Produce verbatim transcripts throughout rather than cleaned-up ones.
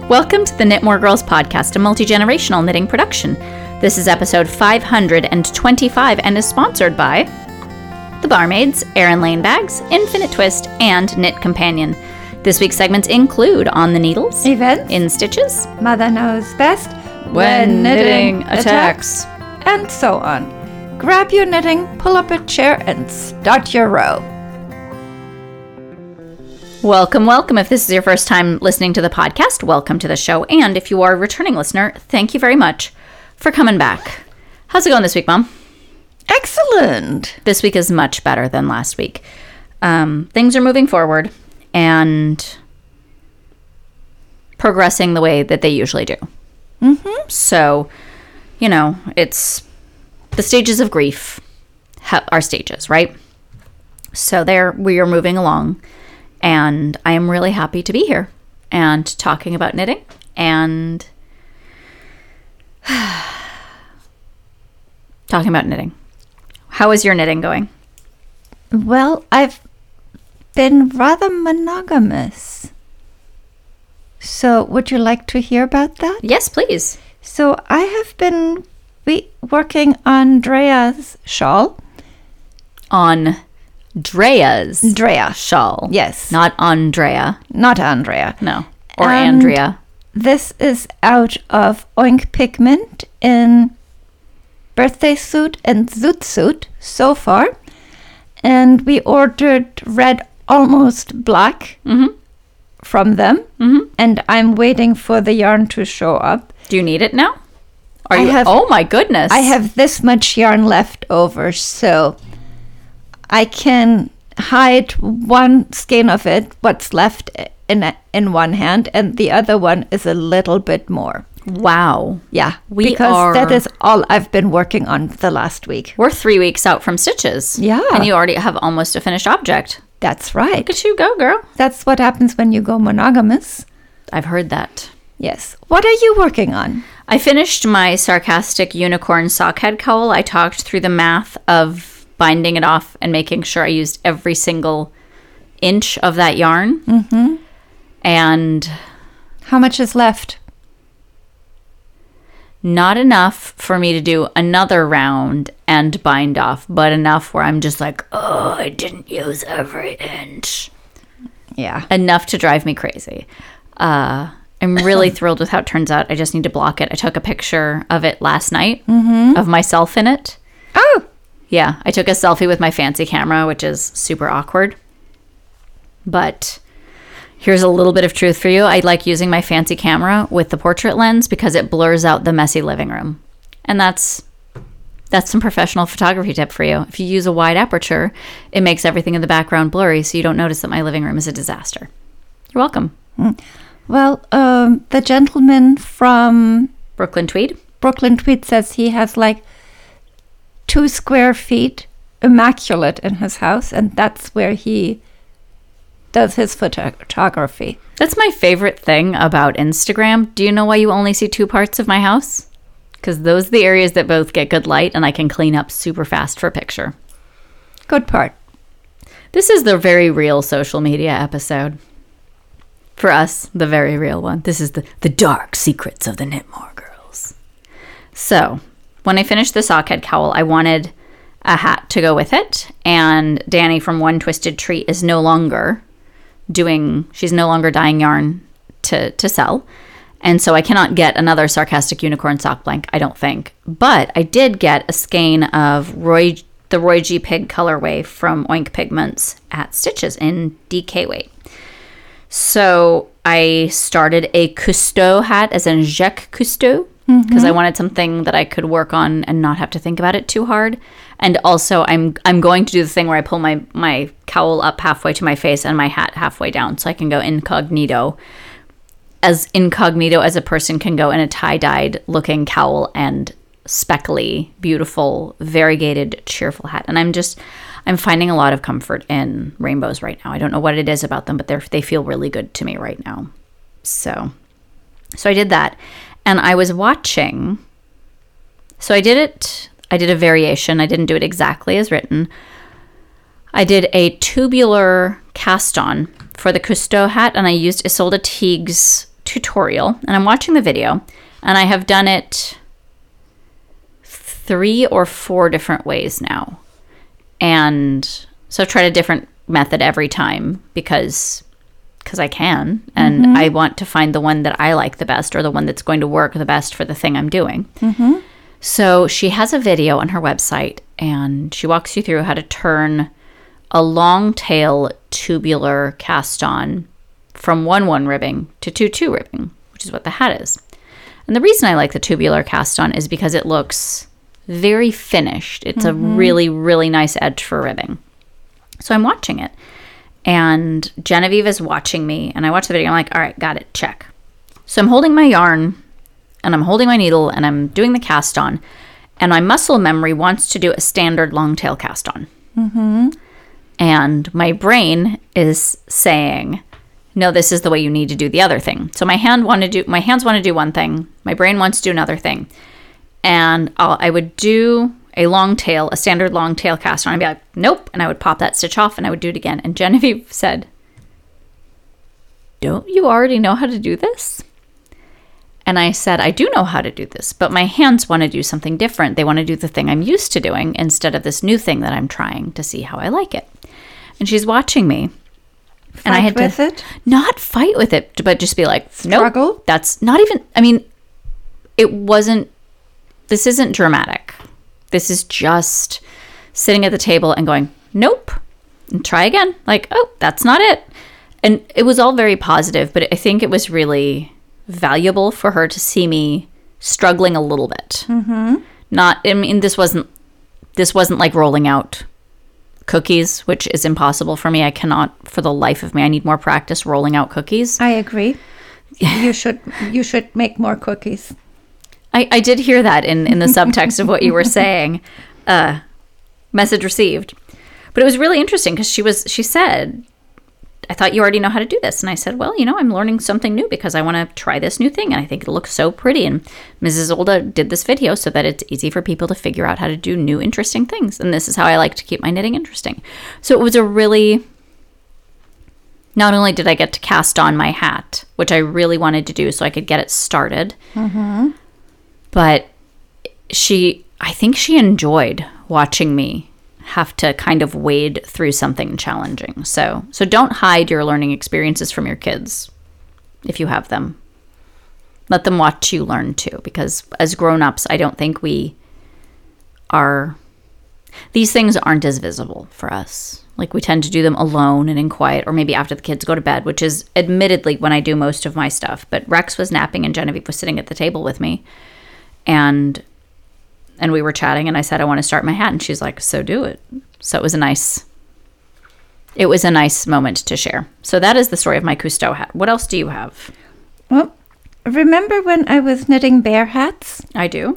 Welcome to the Knit More Girls podcast, a multi-generational knitting production. This is episode five hundred twenty-five and is sponsored by The Barmaids, Erin Lane Bags, Infinite Twist, and Knit Companion. This week's segments include On the Needles, Events, In Stitches, Mother Knows Best, When Knitting Attacks, and so on. Grab your knitting, pull up a chair, and start your row. Welcome, welcome. If this is your first time listening to the podcast, welcome to the show. And if you are a returning listener, thank you very much for coming back. How's it going this week, Mom? Excellent. This week is much better than last week. Um, things are moving forward and progressing the way that they usually do. Mm-hmm. So, you know, it's the stages of grief ha- are stages, right? So there we are moving along. And I am really happy to be here and talking about knitting and talking about knitting. How is your knitting going? Well, I've been rather monogamous. So would you like to hear about that? Yes, please. So I have been we- working on Drea's shawl. On Drea's Drea. shawl. Yes. Not Andrea. Not Andrea. No. Or And Andrea. This is out of Oink Pigment in Birthday Suit and Zoot Suit so far. And we ordered red almost black Mm-hmm. from them. Mm-hmm. And I'm waiting for the yarn to show up. Do you need it now? Are I you? have- oh my goodness. I have this much yarn left over, so I can hide one skein of it, what's left in in one hand, and the other one is a little bit more. Wow. Yeah, We because are- that is all I've been working on the last week. We're three weeks out from stitches. Yeah. And you already have almost a finished object. That's right. Look at you go, girl. That's what happens when you go monogamous. I've heard that. Yes. What are you working on? I finished my sarcastic unicorn sockhead cowl. I talked through the math of binding it off and making sure I used every single inch of that yarn. Mm-hmm. And How much is left? not enough for me to do another round and bind off, but enough where I'm just like, oh, I didn't use every inch. Yeah. Enough to drive me crazy. Uh, I'm really thrilled with how it turns out. I just need to block it. I took a picture of it last night Mm-hmm. of myself in it. Oh, Yeah, I took a selfie with my fancy camera, which is super awkward. But here's a little bit of truth for you. I like using my fancy camera with the portrait lens because it blurs out the messy living room. And that's that's some professional photography tip for you. If you use a wide aperture, it makes everything in the background blurry so you don't notice that my living room is a disaster. You're welcome. well, um, the gentleman from Brooklyn Tweed. Brooklyn Tweed says he has like two square feet immaculate in his house, and that's where he does his photography. That's my favorite thing about Instagram. Do you know why you only see two parts of my house? Because those are the areas that both get good light and I can clean up super fast for a picture. Good part. This is the very real social media episode. For us, the very real one. This is the, the dark secrets of the Knitmore Girls. So, when I finished the sockhead cowl, I wanted a hat to go with it. And Danny from One Twisted Treat is no longer doing, she's no longer dyeing yarn to, to sell. And so I cannot get another sarcastic unicorn sock blank, I don't think. But I did get a skein of Roy, the Roy G. Pig colorway from Oink Pigments at Stitches in D K weight. So I started a Cousteau hat, as in Jacques Cousteau, because mm-hmm. I wanted something that I could work on and not have to think about it too hard. And also, I'm I'm going to do the thing where I pull my, my cowl up halfway to my face and my hat halfway down, so I can go incognito, as incognito as a person can go in a tie-dyed looking cowl and speckly, beautiful, variegated, cheerful hat. And I'm just, I'm finding a lot of comfort in rainbows right now. I don't know what it is about them, but they they feel really good to me right now. So, so I did that. And I was watching, so I did it, I did a variation. I didn't do it exactly as written. I did a tubular cast on for the Cousteau hat, and I used Isolde Teague's tutorial, and I'm watching the video, and I have done it three or four different ways now. And so I've tried a different method every time because because I can, and mm-hmm. I want to find the one that I like the best, or the one that's going to work the best for the thing I'm doing. Mm-hmm. So she has a video on her website, and she walks you through how to turn a long tail tubular cast on from one one ribbing to two two ribbing, which is what the hat is. And the reason I like the tubular cast on is because it looks very finished. It's mm-hmm. a really, really nice edge for ribbing. So I'm watching it, and Genevieve is watching me, and I watch the video. I'm like, all right, got it, check. So I'm holding my yarn, and I'm holding my needle, and I'm doing the cast on, and my muscle memory wants to do a standard long tail cast on. Mm-hmm. And my brain is saying, no, this is the way you need to do the other thing. So my hand want to do, my hands want to do one thing, my brain wants to do another thing. And I'll, I would do a long tail, a standard long tail cast on. I'd be like, nope. And I would pop that stitch off, and I would do it again. And Genevieve said, don't you already know how to do this? And I said, I do know how to do this, but my hands want to do something different. They want to do the thing I'm used to doing instead of this new thing that I'm trying to see how I like it. And she's watching me. Fight and I had with to it? Not fight with it, but just be like, nope, Struggle? That's not even, I mean, it wasn't, this isn't dramatic. This is just sitting at the table and going, nope, and try again. Like, oh, that's not it. And it was all very positive, but I think it was really valuable for her to see me struggling a little bit. Mm-hmm. Not, I mean, this wasn't, this wasn't like rolling out cookies, which is impossible for me. I cannot, for the life of me, I need more practice rolling out cookies. I agree. You should, you should make more cookies. I, I did hear that in, in the subtext of what you were saying. Uh, message received. But it was really interesting because she was, she said, I thought you already know how to do this. And I said, well, you know, I'm learning something new because I want to try this new thing. And I think it looks so pretty. And Missus Olda did this video so that it's easy for people to figure out how to do new, interesting things. And this is how I like to keep my knitting interesting. So it was a really, not only did I get to cast on my hat, which I really wanted to do so I could get it started, mm-hmm. but she, I think she enjoyed watching me have to kind of wade through something challenging. So, so don't hide your learning experiences from your kids if you have them. Let them watch you learn too, because as grown-ups, I don't think we are, these things aren't as visible for us. Like we tend to do them alone and in quiet, or maybe after the kids go to bed, which is admittedly when I do most of my stuff. But Rex was napping and Genevieve was sitting at the table with me, and and we were chatting, and I said, I want to start my hat. And she's like, so do it. So it was a nice, it was a nice moment to share. So that is the story of my Cousteau hat. What else do you have? Well, remember when I was knitting bear hats? I do.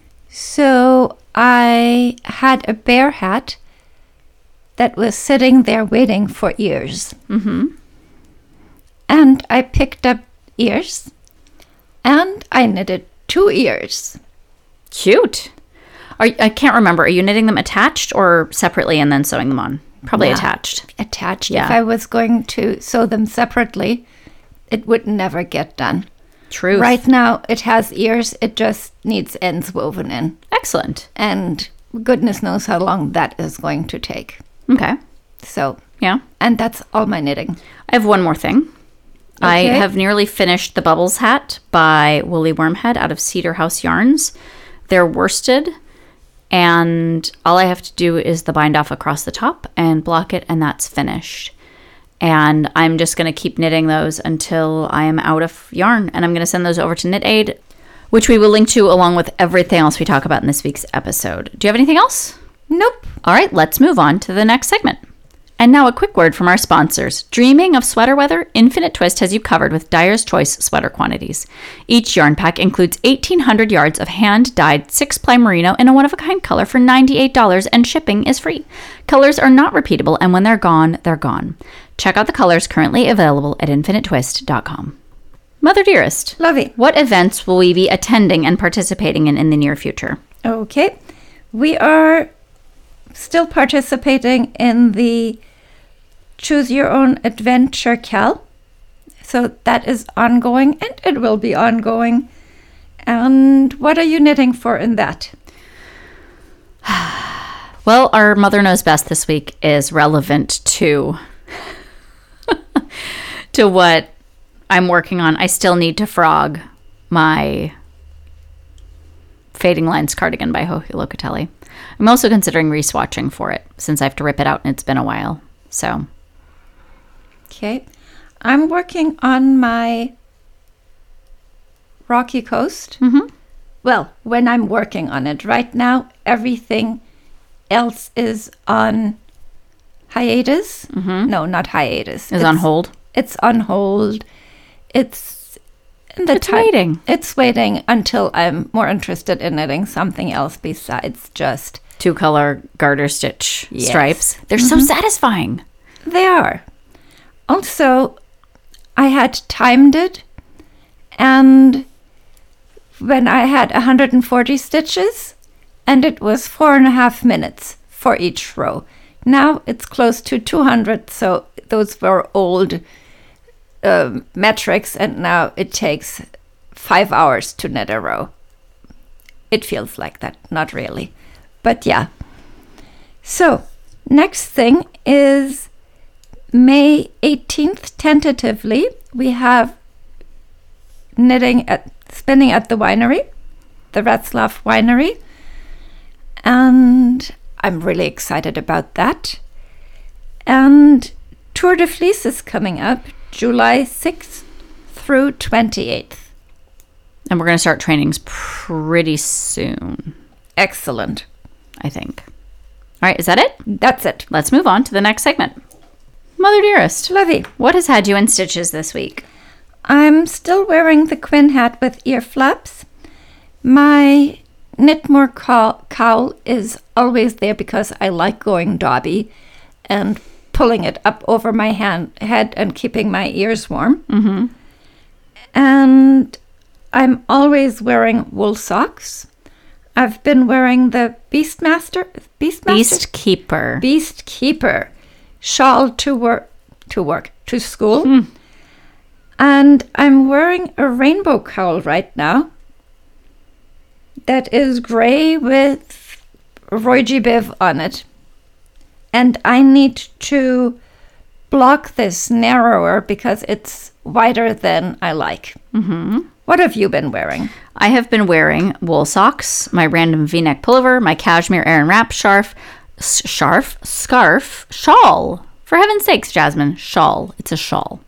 So I had a bear hat that was sitting there waiting for ears. Mm-hmm. And I picked up ears, and I knitted two ears. Cute. Are, I can't remember. Are you knitting them attached or separately and then sewing them on? Probably Yeah. attached. Attached. Yeah. If I was going to sew them separately, it would never get done. True. Right now, it has ears. It just needs ends woven in. Excellent. And goodness knows how long that is going to take. Okay. So, Yeah. and that's all my knitting. I have one more thing. I Okay. have nearly finished the Bubbles hat by Woolly Wormhead out of Cedar House Yarns. They're worsted, and all I have to do is the bind off across the top and block it, and that's finished. And I'm just going to keep knitting those until I am out of yarn, and I'm going to send those over to Knit Aid, which we will link to along with everything else we talk about in this week's episode. Do you have anything else? Nope. All right, let's move on to the next segment. And now a quick word from our sponsors. Dreaming of sweater weather? Infinite Twist has you covered with Dyer's Choice sweater quantities. Each yarn pack includes eighteen hundred yards of hand-dyed six-ply merino in a one-of-a-kind color for ninety-eight dollars, and shipping is free. Colors are not repeatable, and when they're gone, they're gone. Check out the colors currently available at infinite twist dot com. Mother Dearest, Lovey. what events will we be attending and participating in in the near future? Okay. We are still participating in the Choose Your Own Adventure Cal So that is ongoing, and it will be ongoing. And what are you knitting for in that? Well, our Mother Knows Best this week is relevant to to what I'm working on. I still need to frog my Fading Lines cardigan by Joji Locatelli. I'm also considering re-swatching for it since I have to rip it out and it's been a while. So, okay. I'm working on my Rocky Coast. mm-hmm. Well, when I'm working on it. Right now, everything else is on hiatus. Mm-hmm. No, not hiatus. Is on hold. It's on hold. It's in the It's time- waiting. It's waiting until I'm more interested in knitting something else besides just... Two color garter stitch Yes. stripes. They're so satisfying. They are. Also, I had timed it, and when I had one hundred forty stitches, and it was four and a half minutes for each row. Now it's close to two hundred, so those were old um, metrics, and now it takes five hours to knit a row. It feels like that, not really. But yeah. So, next thing is May eighteenth, tentatively, we have knitting at spinning at the winery, the Retzlaff Winery. And I'm really excited about that. And Tour de Fleece is coming up July sixth through twenty-eighth. And we're going to start trainings pretty soon, Excellent. I think. All right, is that it? That's it. Let's move on to the next segment. Mother Dearest, Lovey. what has had you in stitches this week? I'm still wearing the Quinn hat with ear flaps. My Knitmore cowl, cowl is always there because I like going dobby and pulling it up over my hand, head and keeping my ears warm. Mm-hmm. And I'm always wearing wool socks. I've been wearing the Beastmaster, Beastmaster? Beast Keeper. Beast Keeper shawl to work, to work, to school. Hmm. And I'm wearing a rainbow cowl right now that is gray with Roy G. Biv on it. And I need to block this narrower because it's wider than I like. Mm-hmm. What have you been wearing? I have been wearing wool socks, my random V-neck pullover, my cashmere Aran wrap scarf, s- scarf, scarf, shawl. For heaven's sakes, Jasmine, shawl. It's a shawl.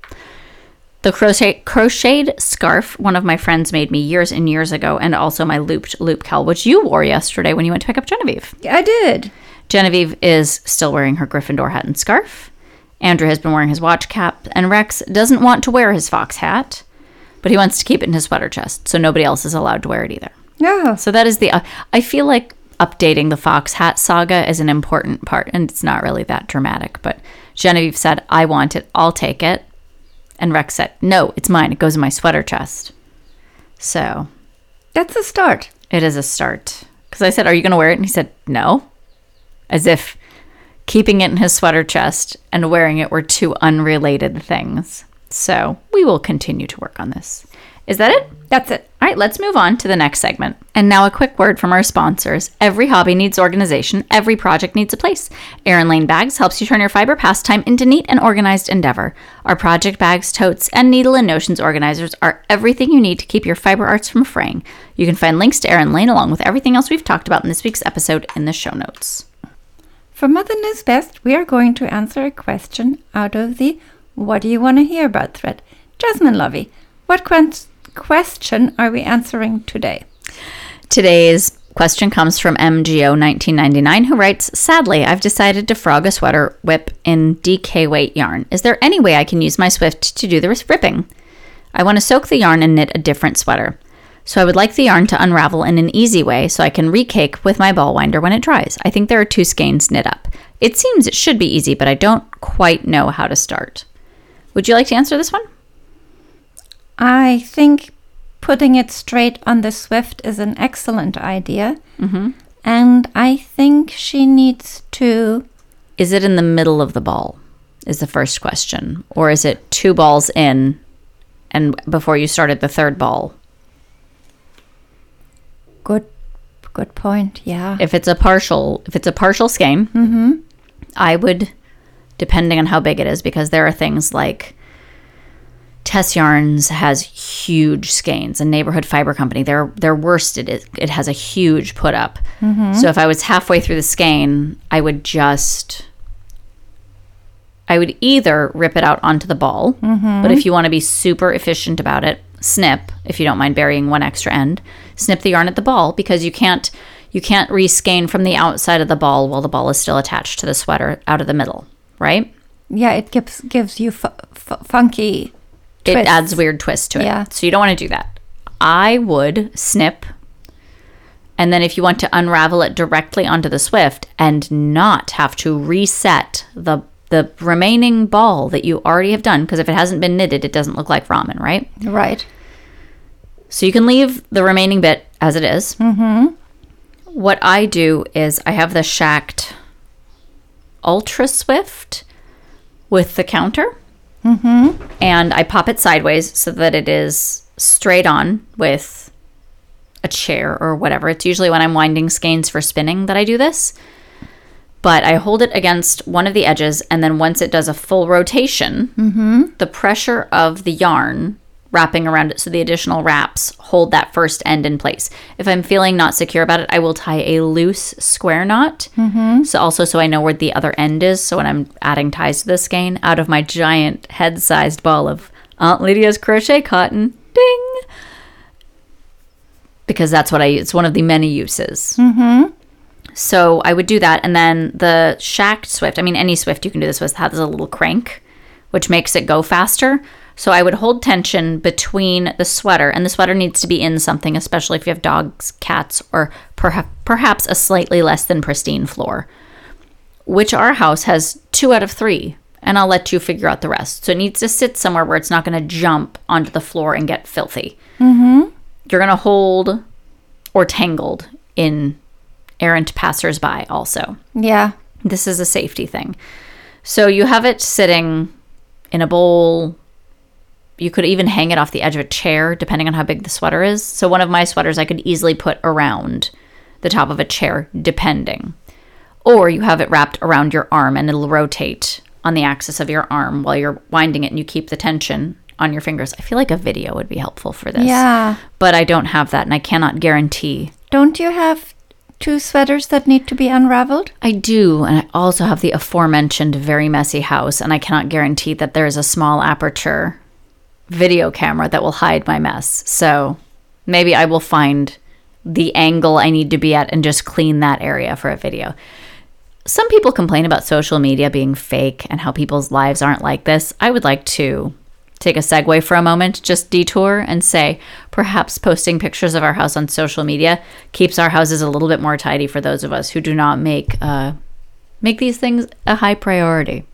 The crochet, crocheted scarf one of my friends made me years and years ago, and also my looped loop cowl, which you wore yesterday when you went to pick up Genevieve. I did. Genevieve is still wearing her Gryffindor hat and scarf. Andrew has been wearing his watch cap, and Rex doesn't want to wear his fox hat, but he wants to keep it in his sweater chest, so nobody else is allowed to wear it either. Yeah. So that is the... Uh, I feel like updating the fox hat saga is an important part, and it's not really that dramatic, but Genevieve said, I want it, I'll take it. And Rex said, no, it's mine, it goes in my sweater chest. So... That's a start. It is a start. Because I said, are you going to wear it? And he said, no. As if keeping it in his sweater chest and wearing it were two unrelated things. So we will continue to work on this. Is that it? That's it. All right, let's move on to the next segment. And now a quick word from our sponsors. Every hobby needs organization. Every project needs a place. Erin Lane Bags helps you turn your fiber pastime into neat and organized endeavor. Our project bags, totes, and needle and notions organizers are everything you need to keep your fiber arts from fraying. You can find links to Erin Lane along with everything else we've talked about in this week's episode in the show notes. For Mother Knows Best, we are going to answer a question out of the What Do You Want to Hear About thread. Jasmine Lovey, what qu- question are we answering today? Today's question comes from M G O nineteen ninety-nine, who writes, sadly, I've decided to frog a sweater whip in D K weight yarn. Is there any way I can use my Swift to do the ripping? I want to soak the yarn and knit a different sweater. So I would like the yarn to unravel in an easy way so I can recake with my ball winder when it dries. I think there are two skeins knit up. It seems it should be easy, but I don't quite know how to start. Would you like to answer this one? I think putting it straight on the Swift is an excellent idea. Mm-hmm. And I think she needs to... Is it in the middle of the ball is the first question. Or is it two balls in and before you started the third ball. Good, good point. Yeah. If it's a partial, if it's a partial skein, Mm-hmm. I would, depending on how big it is, because there are things like Tess Yarns has huge skeins, and Neighborhood Fiber Company, their their worsted, it, it has a huge put up. Mm-hmm. So if I was halfway through the skein, I would just, I would either rip it out onto the ball, Mm-hmm. but if you want to be super efficient about it, snip, if you don't mind burying one extra end, snip the yarn at the ball, because you can't you can't reskein from the outside of the ball while the ball is still attached to the sweater out of the middle, right? Yeah, it gives gives you fu- fu- funky. It twists. adds weird twists to it. Yeah. So you don't want to do that. I would snip, and then if you want to unravel it directly onto the Swift and not have to reset the the remaining ball that you already have done, because if it hasn't been knitted, it doesn't look like ramen, right? Right. So you can leave the remaining bit as it is. Mm-hmm. What I do is I have the Shacked Ultra Swift with the counter. Mm-hmm. And I pop it sideways so that it is straight on with a chair or whatever. It's usually when I'm winding skeins for spinning that I do this. But I hold it against one of the edges, and then once it does a full rotation, Mm-hmm. the pressure of the yarn wrapping around it, so the additional wraps hold that first end in place. If I'm feeling not secure about it, I will tie a loose square knot. Mm-hmm. So also so I know where the other end is. So when I'm adding ties to the skein, out of my giant head-sized ball of Aunt Lydia's crochet cotton, ding, because that's what I use. It's one of the many uses. Mm-hmm. So I would do that, and then the Shacked Swift, I mean any Swift you can do this with, has a little crank, which makes it go faster. So I would hold tension between the sweater, and the sweater needs to be in something, especially if you have dogs, cats, or perha- perhaps a slightly less than pristine floor, which our house has two out of three, and I'll let you figure out the rest. So it needs to sit somewhere where it's not going to jump onto the floor and get filthy. Mm-hmm. You're going to hold or tangled in errant passersby also. Yeah. This is a safety thing. So you have it sitting in a bowl. You could even hang it off the edge of a chair, depending on how big the sweater is. So one of my sweaters I could easily put around the top of a chair, depending. Or you have it wrapped around your arm, and it'll rotate on the axis of your arm while you're winding it, and you keep the tension on your fingers. I feel like a video would be helpful for this. Yeah. But I don't have that, and I cannot guarantee. Don't you have two sweaters that need to be unraveled? I do, and I also have the aforementioned very messy house, and I cannot guarantee that there's a small aperture video camera that will hide my mess. So maybe I will find the angle I need to be at and just clean that area for a video. Some people complain about social media being fake and how people's lives aren't like this. I would like to take a segue for a moment, just detour and say perhaps posting pictures of our house on social media keeps our houses a little bit more tidy for those of us who do not make uh, make these things a high priority.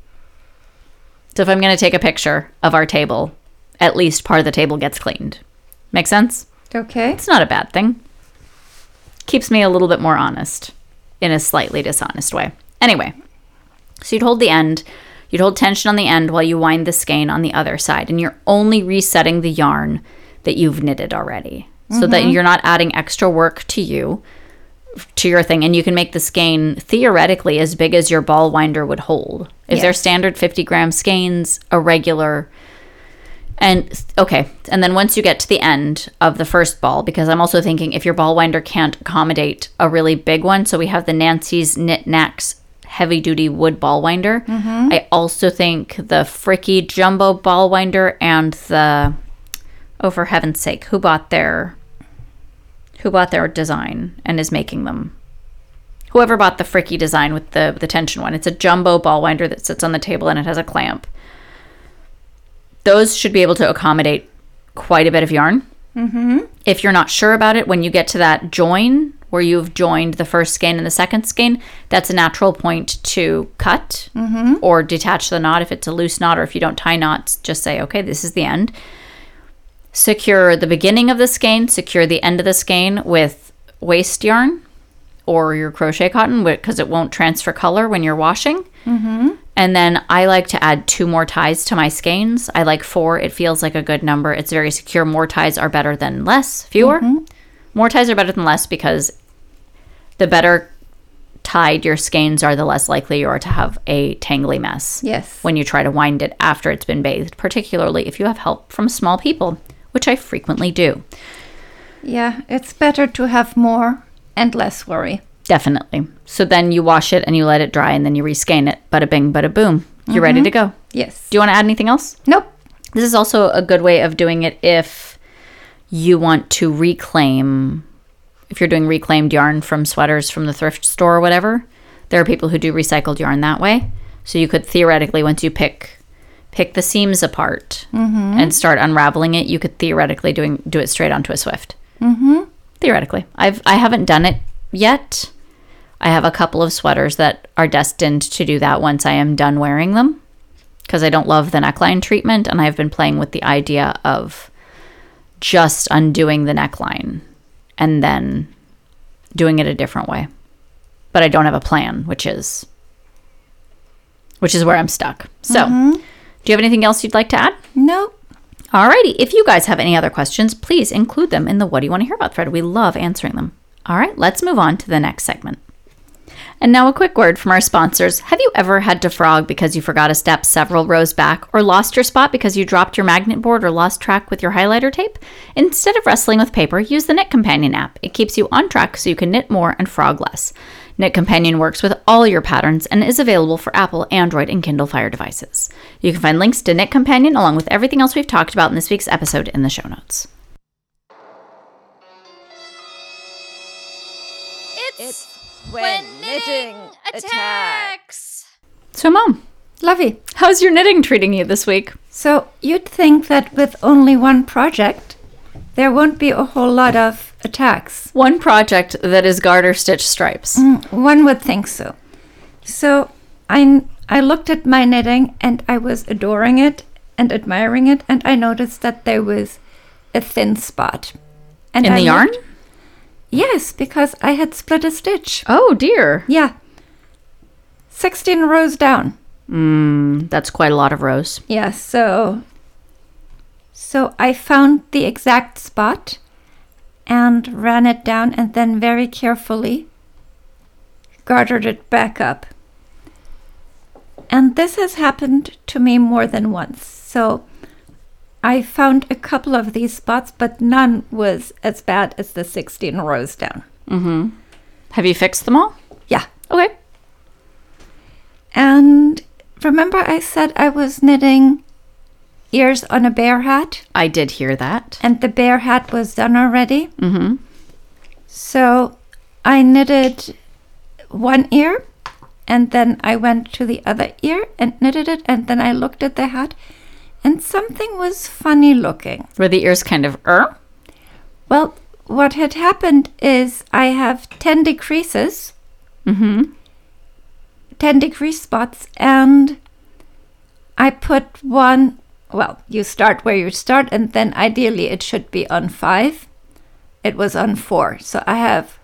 So if I'm going to take a picture of our table, at least part of the table gets cleaned. Make sense? Okay. It's not a bad thing. Keeps me a little bit more honest in a slightly dishonest way. Anyway, so you'd hold the end, you'd hold tension on the end while you wind the skein on the other side, and you're only resetting the yarn that you've knitted already, so mm-hmm. that you're not adding extra work to you, to your thing, and you can make the skein theoretically as big as your ball winder would hold. If Yes. they're standard fifty gram skeins, a regular... And okay, and then once you get to the end of the first ball, because I'm also thinking if your ball winder can't accommodate a really big one, so we have the Nancy's Knit Knacks heavy duty wood ball winder. Mm-hmm. I also think the Fricky jumbo ball winder and the, oh for heaven's sake, who bought their, who bought their design and is making them? Whoever bought the Fricky design with the the tension one. It's a jumbo ball winder that sits on the table and it has a clamp. Those should be able to accommodate quite a bit of yarn. Mm-hmm. If you're not sure about it, when you get to that join where you've joined the first skein and the second skein, that's a natural point to cut Mm-hmm. or detach the knot if it's a loose knot, or if you don't tie knots, just say, okay, this is the end. Secure the beginning of the skein, secure the end of the skein with waste yarn or your crochet cotton, because it won't transfer color when you're washing. Mm-hmm. And then I like to add two more ties to my skeins. I like four. It feels like a good number. It's very secure. More ties are better than less. Fewer. Mm-hmm. More ties are better than less because the better tied your skeins are, the less likely you are to have a tangly mess. Yes. When you try to wind it after it's been bathed, particularly if you have help from small people, which I frequently do. Yeah, it's better to have more and less worry. Definitely. So then you wash it and you let it dry and then you reskein it. Bada bing, bada boom. You're mm-hmm. ready to go. Yes. Do you want to add anything else? Nope. This is also a good way of doing it if you want to reclaim, if you're doing reclaimed yarn from sweaters from the thrift store or whatever. There are people who do recycled yarn that way. So you could theoretically, once you pick pick the seams apart mm-hmm. and start unraveling it, you could theoretically doing do it straight onto a Swift. Mm-hmm. Theoretically. I've I haven't done it yet. I have a couple of sweaters that are destined to do that once I am done wearing them because I don't love the neckline treatment, and I've been playing with the idea of just undoing the neckline and then doing it a different way. But I don't have a plan, which is which is where I'm stuck. So, mm-hmm. do you have anything else you'd like to add? No. Alrighty. If you guys have any other questions, please include them in the What Do You Want to Hear About thread. We love answering them. All right, let's move on to the next segment. And now a quick word from our sponsors. Have you ever had to frog because you forgot a step several rows back, or lost your spot because you dropped your magnet board or lost track with your highlighter tape? Instead of wrestling with paper, use the Knit Companion app. It keeps you on track so you can knit more and frog less. Knit Companion works with all your patterns and is available for Apple, Android, and Kindle Fire devices. You can find links to Knit Companion along with everything else we've talked about in this week's episode in the show notes. It's when knitting attacks. So, Mom. Lovey. How's your knitting treating you this week? So, you'd think that with only one project, there won't be a whole lot of attacks. One project that is garter stitch stripes. Mm, one would think so. So, I, I looked at my knitting and I was adoring it and admiring it, and I noticed that there was a thin spot. And In I the yarn? looked, Yes, because I had split a stitch. Oh, dear. Yeah. sixteen rows down. Mm, that's quite a lot of rows. Yeah, so... So I found the exact spot and ran it down and then very carefully gartered it back up. And this has happened to me more than once. So I found a couple of these spots, but none was as bad as the sixteen rows down. Mm-hmm. Have you fixed them all? Yeah. Okay. And remember I said I was knitting ears on a bear hat? I did hear that. And the bear hat was done already. Mm-hmm. So I knitted one ear, and then I went to the other ear and knitted it, and then I looked at the hat, and something was funny looking. Were the ears kind of er? Well, what had happened is I have ten decreases, mm-hmm. ten decrease spots, and I put one, well, you start where you start, and then ideally it should be on five. It was on four, so I have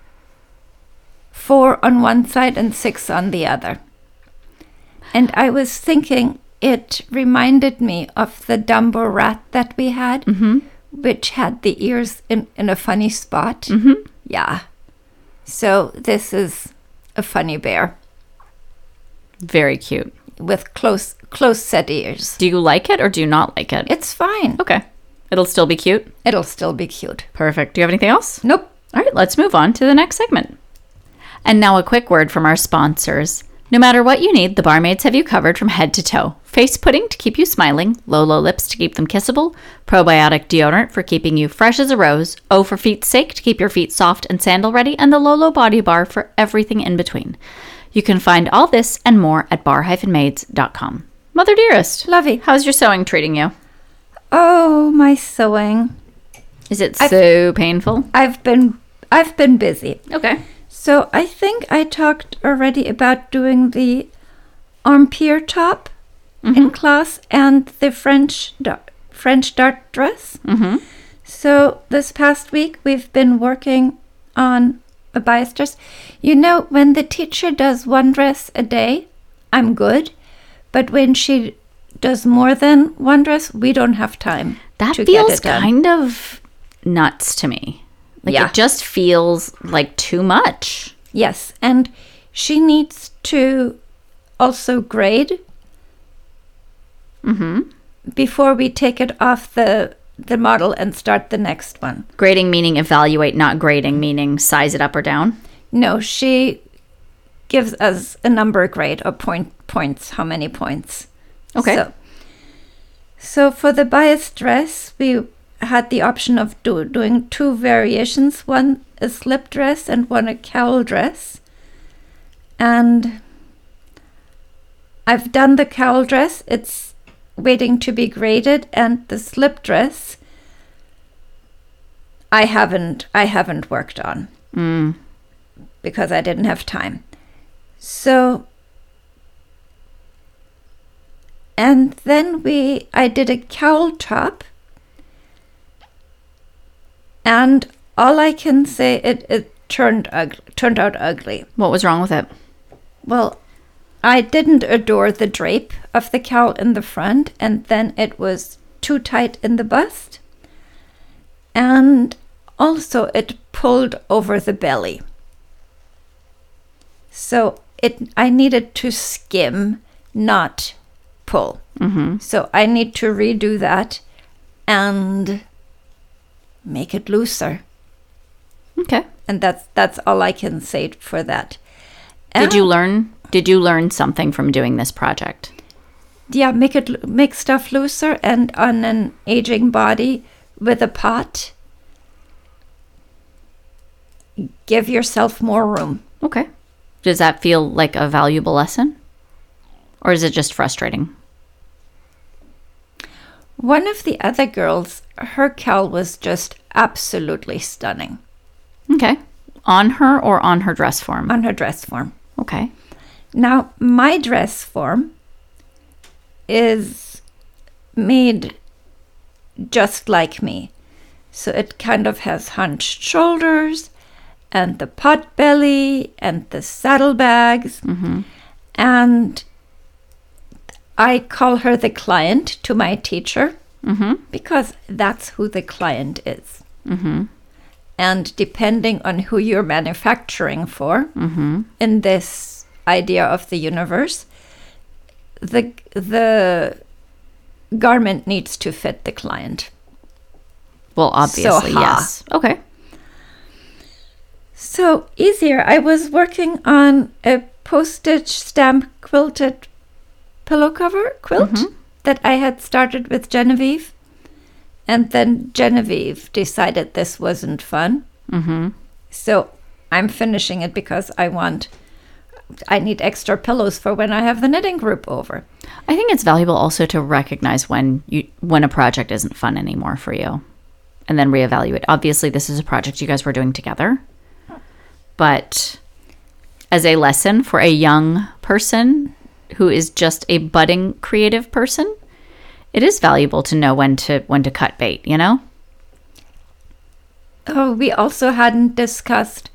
four on one side and six on the other. And I was thinking, it reminded me of the Dumbo rat that we had, mm-hmm. which had the ears in, in a funny spot. Mm-hmm. Yeah. So this is a funny bear. Very cute. With close close set ears. Do you like it or do you not like it? It's fine. Okay. It'll still be cute? It'll still be cute. Perfect. Do you have anything else? Nope. All right, let's move on to the next segment. And now a quick word from our sponsors. No matter what you need, the Barmaids have you covered from head to toe. Face pudding to keep you smiling, Lolo lips to keep them kissable, probiotic deodorant for keeping you fresh as a rose, O for feet's sake to keep your feet soft and sandal ready, and the Lolo body bar for everything in between. You can find all this and more at bar dash maids dot com. Mother dearest, Lovey, how's your sewing treating you? Oh, my sewing. Is it I've, so painful? I've been I've been busy. Okay. So I think I talked already about doing the Empire top mm-hmm. in class and the French dart, French dart dress. Mm-hmm. So this past week we've been working on a bias dress. You know, when the teacher does one dress a day, I'm good. But when she does more than one dress, we don't have time. That to feels get it done. kind of nuts to me. Like Yeah. it just feels like too much. Yes, and she needs to also grade Mm-hmm. before we take it off the the model and start the next one. Grading meaning evaluate, not grading meaning size it up or down. No, she gives us a number grade or point points, how many points. Okay. So, so for the bias dress, we had the option of do, doing two variations, one a slip dress and one a cowl dress. And I've done the cowl dress. It's waiting to be graded, and the slip dress I haven't I haven't worked on Mm. because I didn't have time. So and then we I did a cowl top, and all I can say it it turned ugly, turned out ugly. What was wrong with it? Well, I didn't adore the drape of the cowl in the front, and then it was too tight in the bust. And also it pulled over the belly. So it I needed to skim, not pull. Mm-hmm. So I need to redo that and make it looser. Okay. And that's that's all I can say for that. Did And- you learn? Did you learn something from doing this project? Yeah, make it make stuff looser, and on an aging body with a pot, give yourself more room. Okay. Does that feel like a valuable lesson? Or is it just frustrating? One of the other girls, her cowl was just absolutely stunning Okay. On her or on her dress form? on her dress form. Okay. Now, my dress form is made just like me. So it kind of has hunched shoulders and the pot belly and the saddlebags. Mm-hmm. And I call her the client to my teacher Mm-hmm. because that's who the client is. Mm-hmm. And depending on who you're manufacturing for Mm-hmm. in this idea of the universe, the the garment needs to fit the client. Well, obviously, ha. yes. Okay. So easier. I was working on a postage stamp quilted pillow cover quilt Mhm. that I had started with Genevieve. And then Genevieve decided this wasn't fun. Mm-hmm. So I'm finishing it because I want, I need extra pillows for when I have the knitting group over. I think it's valuable also to recognize when you when a project isn't fun anymore for you, and then reevaluate. Obviously, this is a project you guys were doing together, but as a lesson for a young person who is just a budding creative person, it is valuable to know when to when to cut bait. You know. Oh, we also hadn't discussed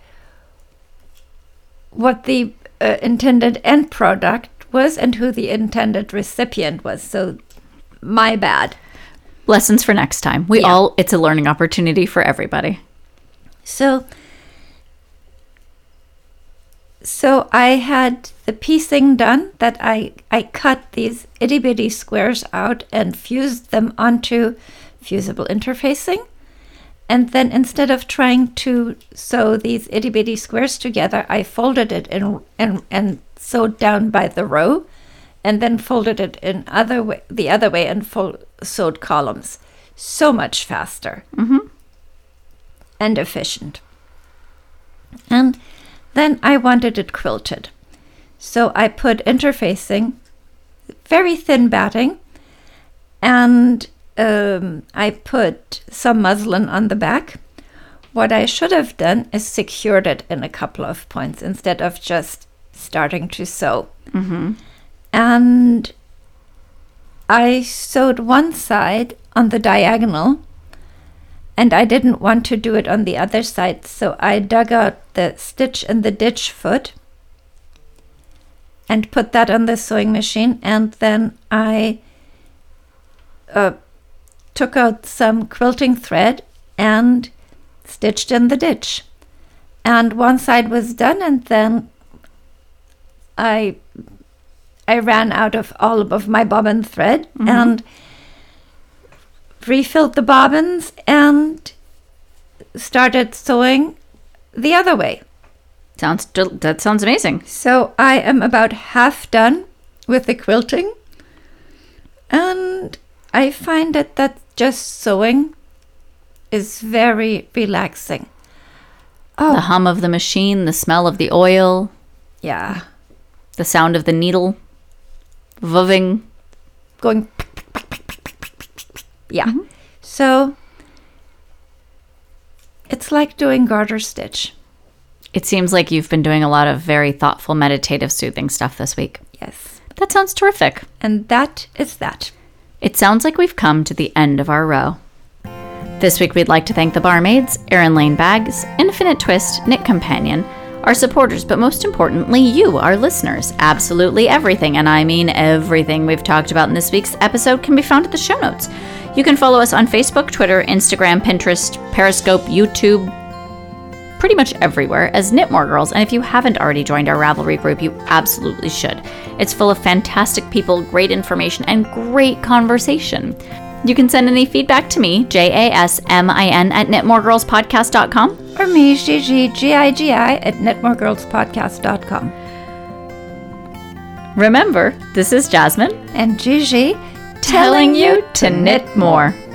what the uh, intended end product was and who the intended recipient was. So, my bad. Lessons for next time. We Yeah. all, it's a learning opportunity for everybody. So, so I had the piecing done that I, I cut these itty bitty squares out and fused them onto fusible interfacing. And then instead of trying to sew these itty bitty squares together, I folded it in and and sewed down by the row, and then folded it in other way, the other way, and fold, sewed columns. So much faster Mm-hmm. and efficient. And then I wanted it quilted, so I put interfacing, very thin batting, and Um, I put some muslin on the back. What I should have done is secured it in a couple of points instead of just starting to sew. Mm-hmm. And I sewed one side on the diagonal, and I didn't want to do it on the other side, so I dug out the stitch in the ditch foot and put that on the sewing machine. And then I uh, took out some quilting thread and stitched in the ditch. And one side was done, and then I I ran out of all of my bobbin thread mm-hmm. and refilled the bobbins and started sewing the other way. Sounds that sounds amazing. So I am about half done with the quilting, and I find that that just sewing is very relaxing. Oh, the hum of the machine, the smell of the oil. Yeah. The sound of the needle voving. Going. Yeah. Mm-hmm. So it's like doing garter stitch. It seems like you've been doing a lot of very thoughtful, meditative, soothing stuff this week. Yes. That sounds terrific. And that is that. It sounds like we've come to the end of our row. This week, we'd like to thank the barmaids, Erin Lane Bags, Infinite Twist, Knit Companion, our supporters, but most importantly, you, our listeners. Absolutely everything, and I mean everything we've talked about in this week's episode can be found at the show notes. You can follow us on Facebook, Twitter, Instagram, Pinterest, Periscope, YouTube, pretty much everywhere as Knit More Girls, and if you haven't already joined our Ravelry group, you absolutely should. It's full of fantastic people, great information, and great conversation. You can send any feedback to me, J A S M I N, at knit more girls podcast dot com. Or me, Gigi, G I G I, at knit more girls podcast dot com. Remember, this is Jasmine and Gigi telling you to knit more.